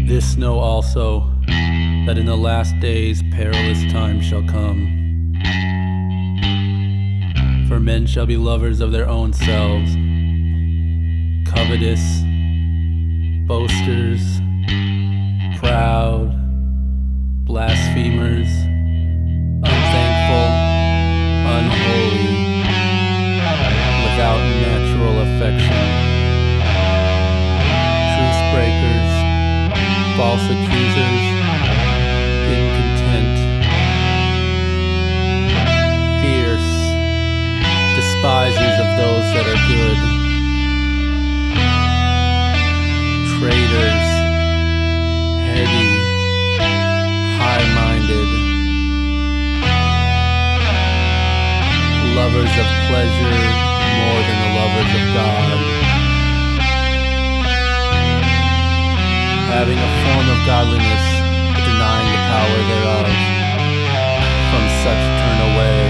This know also, that in the last days perilous times shall come. For men shall be lovers of their own selves, covetous, boasters, proud, blasphemers, unthankful, unholy, without natural affection, truce breakers, false accusers, incontent, fierce, despisers of those that are good, traitors, heady, high-minded, lovers of pleasure more than the lovers of God, having a form of godliness but denying the power thereof. From such turn away.